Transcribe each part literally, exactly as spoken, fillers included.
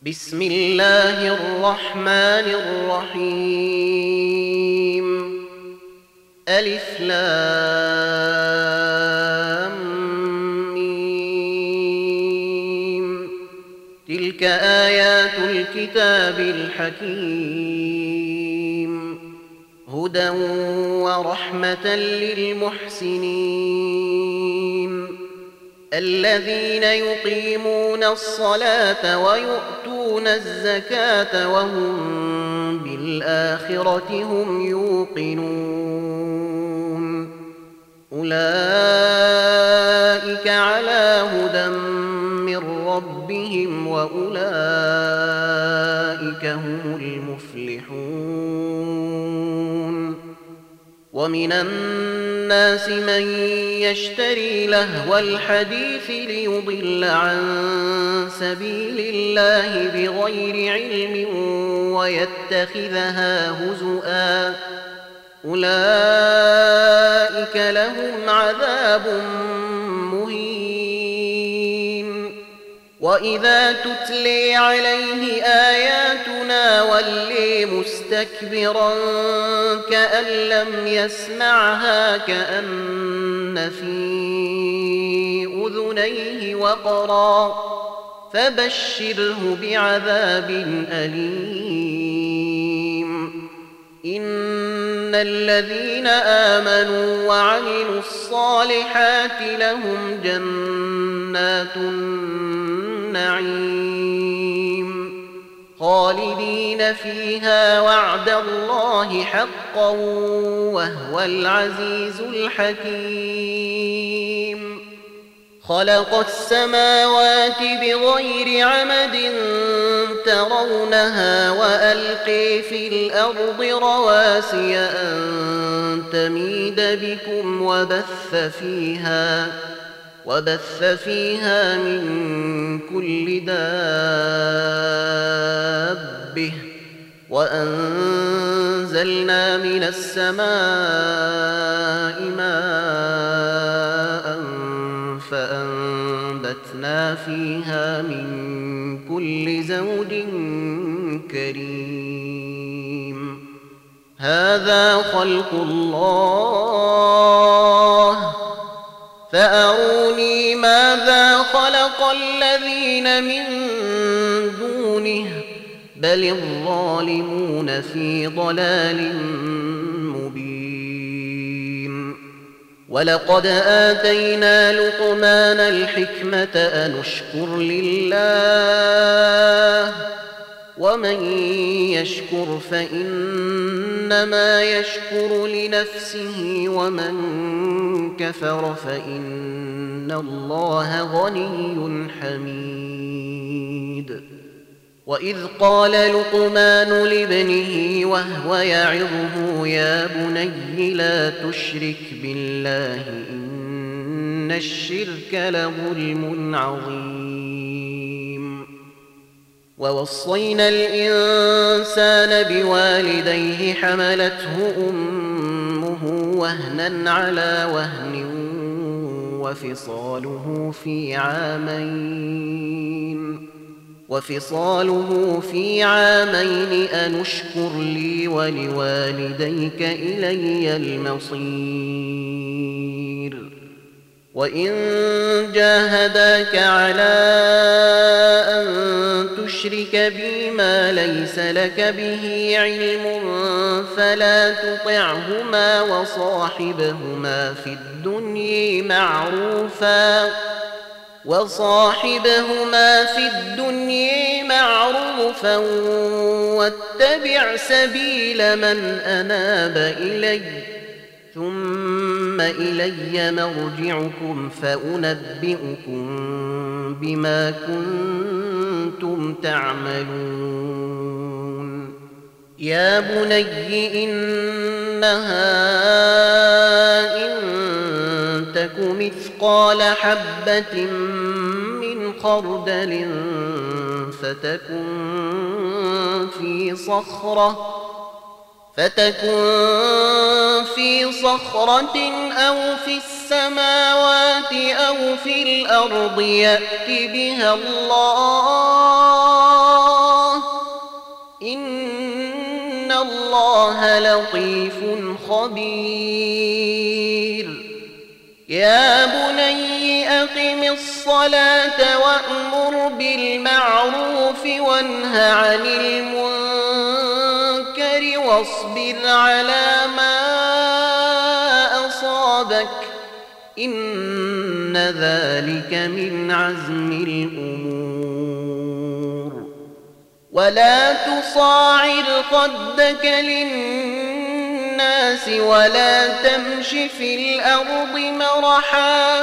بسم الله الرحمن الرحيم. ألف لام ميم. تلك آيات الكتاب الحكيم، هدى ورحمة للمحسنين الذين يقيمون الصلاة ويؤتون الزكاة وهم بالآخرة هم يوقنون. أولئك على هدى من ربهم وأولئك هم المفلحون. ومن الناس من يشتري لهو الحديث ليضل عن سبيل الله بغير علم ويتخذها هزؤا، أولئك لهم عذاب مهين. وإذا تتلي عليه آياتنا ولي مستكبرا كأن لم يسمعها كأن في أذنيه وقرا، فبشره بعذاب أليم. إن الذين آمنوا وعملوا الصالحات لهم جنات النعيم خالدين فيها وعد الله حقا وهو العزيز الحكيم. خلق السماوات بغير عمد ترونها وألقي في الأرض رواسي أن تميد بكم وبث فيها وبث فيها من كل دابة وأنزلنا من السماء ماء فأنبتنا فيها من كل زوج كريم. هذا خلق الله فأروني ماذا خلق الذين من دونه بل الظالمون في ضلال مبين. ولقد آتينا لقمان الحكمة أن اشكر لله ومن يشكر فإنما يشكر لنفسه ومن كفر فإن الله غني حميد. وإذ قال لقمان لابنه وهو يعظه يا بني لا تشرك بالله إن الشرك لظلم عظيم. ووصينا الإنسان بوالديه حملته أمه وهنا على وهن وفصاله في عامين وفصاله في عامين أن اشكر لي ولوالديك إلي المصير. وإن جاهداك على أن تشرك بي ما ليس لك به علم فلا تطعهما وصاحبهما في الدنيا معروفا وصاحبهما في الدنيا معروفا واتبع سبيل من أناب إلي ثم إلي مرجعكم فأنبئكم بما كنتم تعملون. يا بني إنها إن تك مثقال حبة من خردل فتكن في صخرة فتكن في صخرة أو في السماوات أو في الأرض يأت بها الله الله لطيف خبير. يا بني أقم الصلاة وأمر بالمعروف وانه عن المنكر واصبر على ما أصابك إن ذلك من عزم الأمور. ولا تصاعر خدك للناس ولا تمش في الأرض مرحا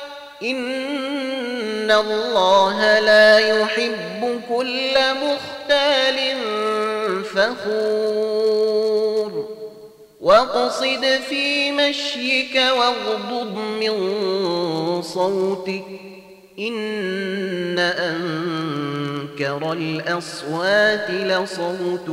إن الله لا يحب كل مختال فخور. واقصد في مشيك واغضض من صوتك إن أنكر الأصوات لصوت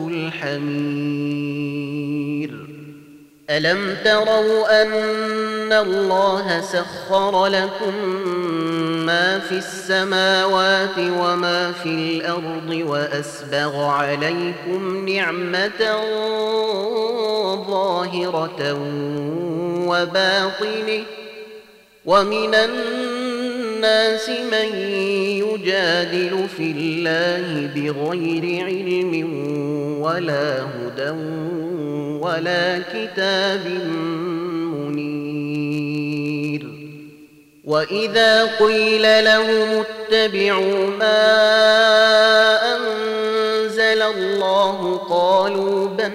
الحمير. ألم تروا أن الله سخر لكم ما في السماوات وما في الأرض وأسبغ عليكم نعمة ظاهرة وباطنة ومن الناس من يجادل في الله بغير علم ولا هدى ولا كتاب منير. وإذا قيل لهم اتبعوا ما أنزل الله قالوا بل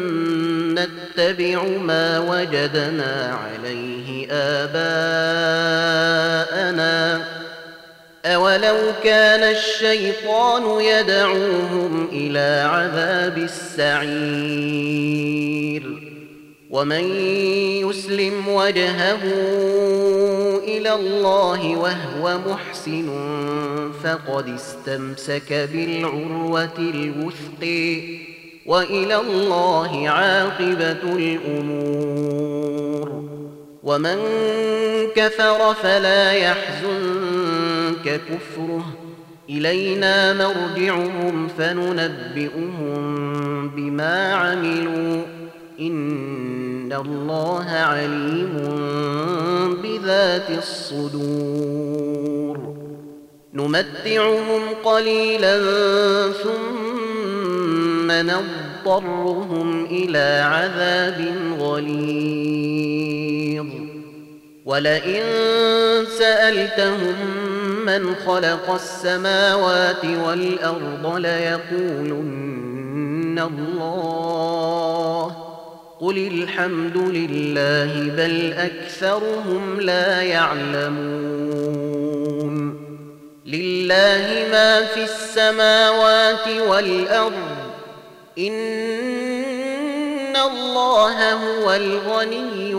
نتبع ما وجدنا عليه آباءنا أولو كان الشيطان يدعوهم إلى عذاب السعير. ومن يسلم وجهه إلى الله وهو محسن فقد استمسك بالعروة الوثق وإلى الله عاقبة الأمور. ومن كفر فلا يحزنك كفره إلينا مرجعهم فننبئهم بما عملوا إن الله عليم بذات الصدور. نمتعهم قليلا ثم نضطرهم إلى عذاب غليظ. ولئن سألتهم من خلق السماوات والأرض ليقولن الله قل الحمد لله بل أكثرهم لا يعلمون. لله ما في السماوات والأرض إن الله هو الغني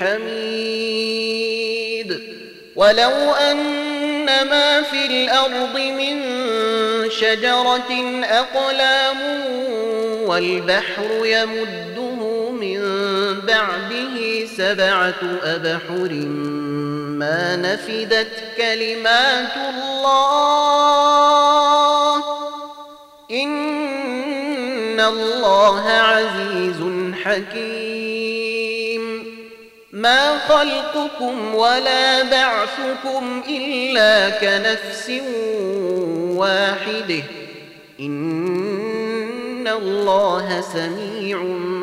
الحميد. ولو أن ما في الأرض من شجرة أقلام والبحر يمده من بعده سبعة أبحر ما نفدت كلمات الله إن الله عزيز حكيم. ما خلقكم ولا بعثكم إلا كنفس واحدة إن الله سميع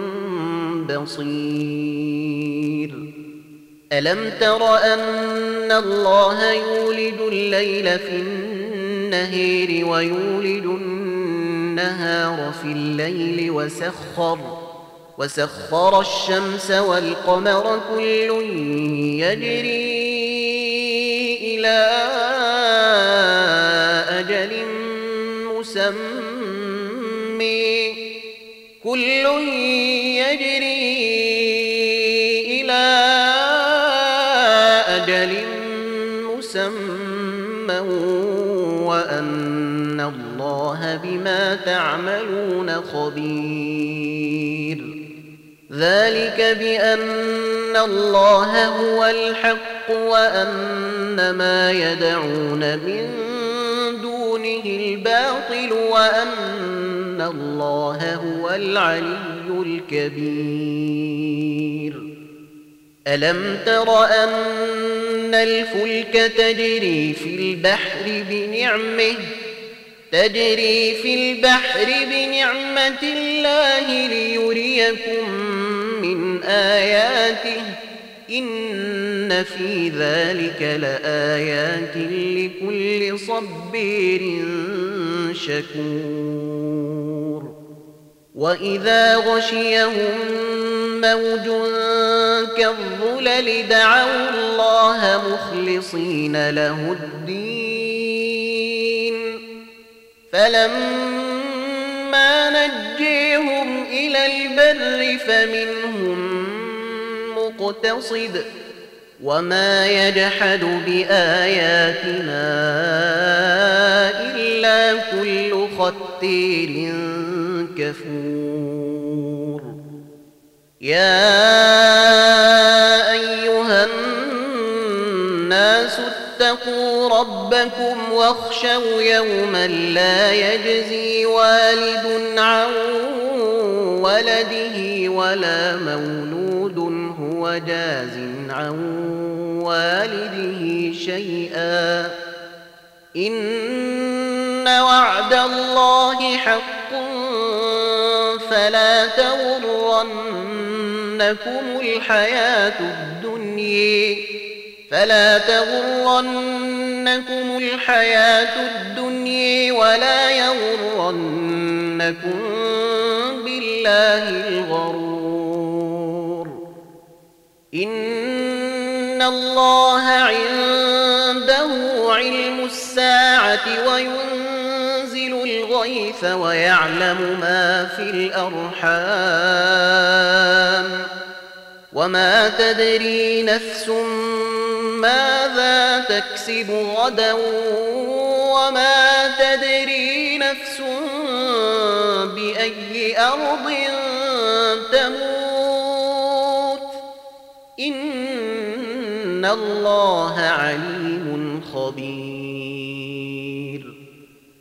بصير. ألم تر أن الله يولد الليل في النهار ويولد النهار في الليل وسخر وسخر الشمس والقمر كل يجري إلى أجل مسمى كل يجري إلى أجل مسمى وأن الله بما تعملون خبير. ذلك بأن الله هو الحق وأن ما يدعون من دونه الباطل وأن إن الله هو العلي الكبير. ألم تر أن الفلك تجري في البحر بنعمه تجري في البحر بنعمة الله ليريكم من آياته إن في ذلك لآيات لكل صبير شكور. وإذا غشيهم موج كالظلل دعوا الله مخلصين له الدين فلما نجيهم إلى البر فمنهم مقتصد وما يجحد بآياتنا إلا كل ختير كفور. يا أيها الناس اتقوا ربكم واخشوا يوما لا يجزي والد عن ولده ولا مولود هو جاز عن والده شيئا إن وعد الله حق فلا تغرنكم الحياة الدنيا فلا تغرنكم الحياة الدنيا ولا يغرنكم بالله الغرور. إن الله عنده علم الساعة وينزل الغيث ويعلم ما في الأرحام وما تدري نفس ماذا تكسب غدا وما تدري نفس بأي أرض تموت إن الله عليم خبير.